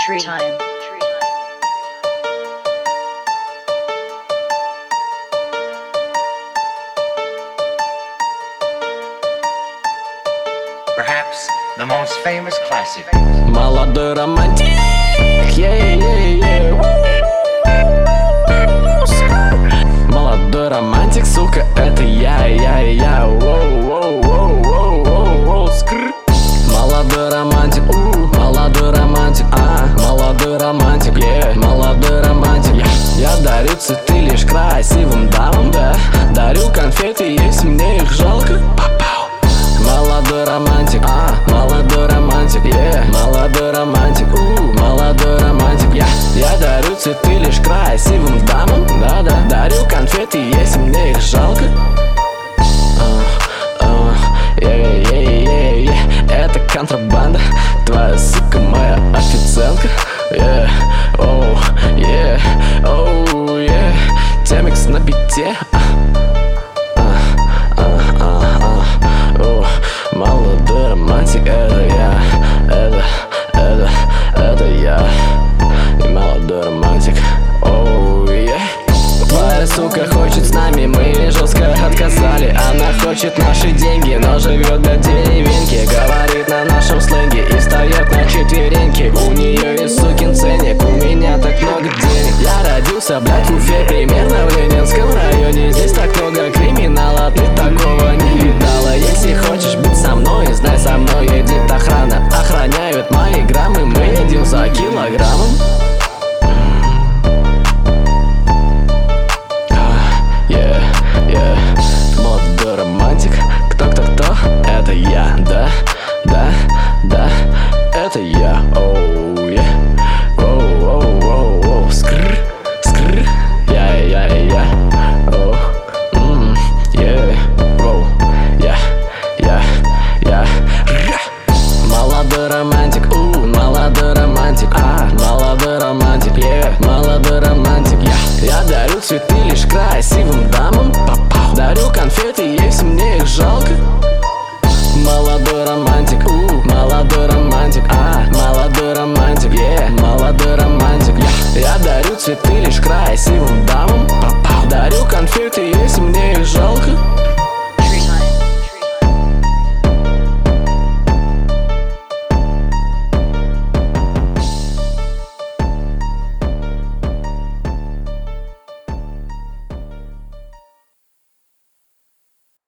Perhaps the most famous classic. Молодой романтик, молодой романтик, сука, это я, воу, скр. Молодой романтик, молодой романтик, молодой романтик, молодой романтик. Я дарю цветы лишь красивым дамам, да. Дарю конфеты, если мне их жалко. Молодой романтик, молодой романтик, молодой романтик, молодой романтик. Я дарю цветы лишь красивым дамам, да. Дарю конфеты, если мне их жалко. Это контрабанда, твоя сука, моя официантка. Темикс на бите. Молодой романтик, это я, это я. И молодой романтик, Твоя сука хочет с нами, мы ей жестко отказали. Она хочет наши деньги, но живет до деревеньки. Говорит на нашем сленге и встает на четвереньки. У нее есть сукин ценник, у меня так много денег. Я родился, блядь, в Уфе, примерно в Ленинском районе. Здесь так много криминала, ты такого не видала. Если хочешь быть со мной, знай, со мной едет охрана. Охраняют мои граммы, мы едем за килограммом. Молодой романтик, кто, это я, да, это я, скр, молодой романтик, молодой романтик, молодой романтик, молодой романтик. Я дарю цветы лишь красивым дамам, дарю конфеты, если мне их жалко. Молодой романтик, молодой романтик, молодой романтик, молодой романтик. Я дарю цветы лишь красивым дамам, дарю конфеты, если мне их жалко.